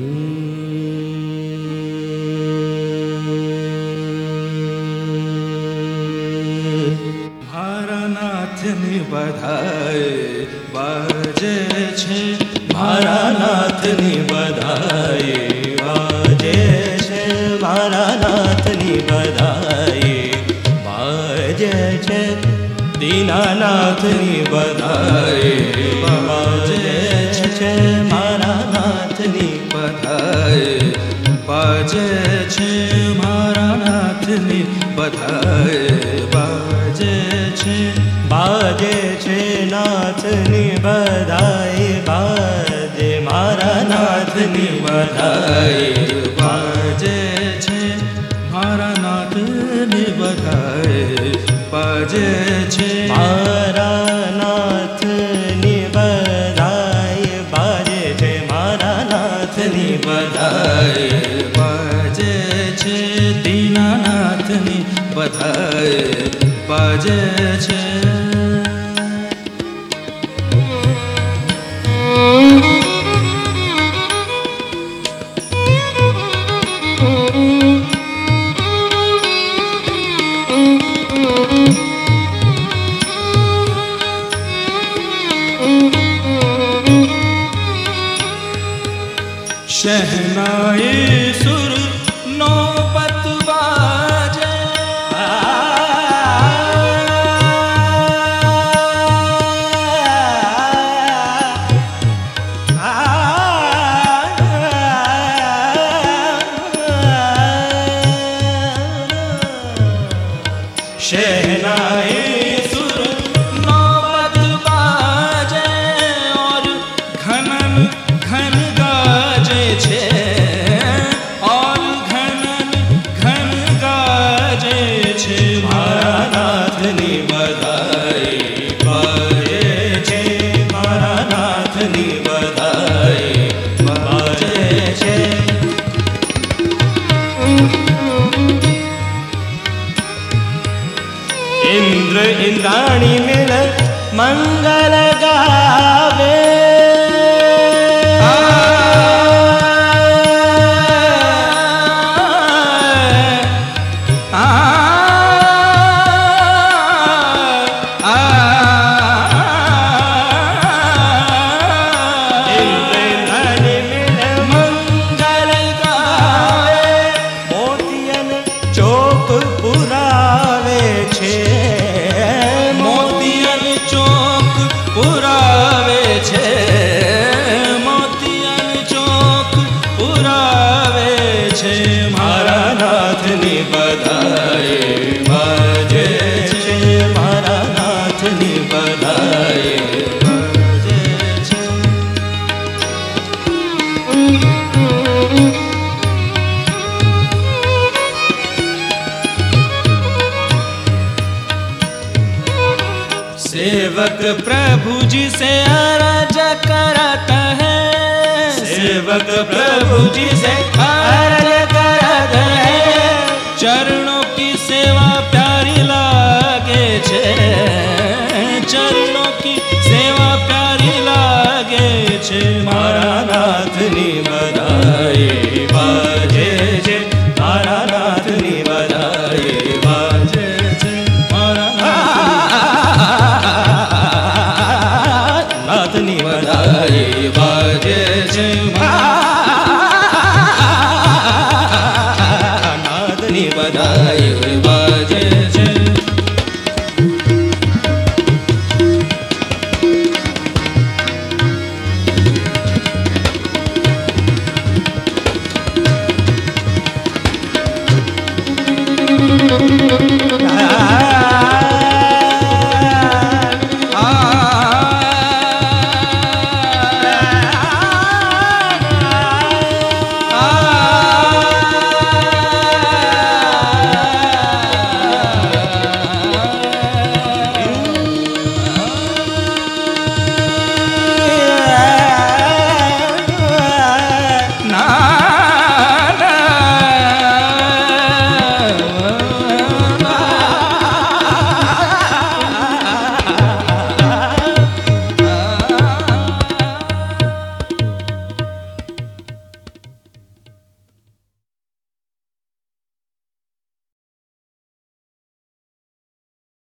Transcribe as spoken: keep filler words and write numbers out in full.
મારા નાથની બધાય બાજે છે, મારા નાથની બધાય બાજે છે, મારા નાથની બધાય બાજે છે, દીનાનાથની બધાય બાજે છે, મારા નાથની બધાય બાજે છે, મારા નાથની બધાય બાજે છે, બાજે છે નાથની બધાય બાજે, મારા નાથની બધાય બાજે છે, મારા નાથની બધાય બાજે છે, મારા નાથની બધાય બાજે છે, મારા નાથની બધાય બાજે છે, દીનાનાથની બધાય બાજે છે. शहनाई सुर नौबत बाजे, शहनाई सुर नौबत बाजे और घनन घन गाजे छे, और घनन घन गाजे छे, मारा नाथनी बधाई बाजे छे, मारा नाथनी बधाई बाजे छे. इंद्र इंद्राणी मिल मंगल गावे, सेवक प्रभु जी से अरज करता है, सेवक प्रभु जी से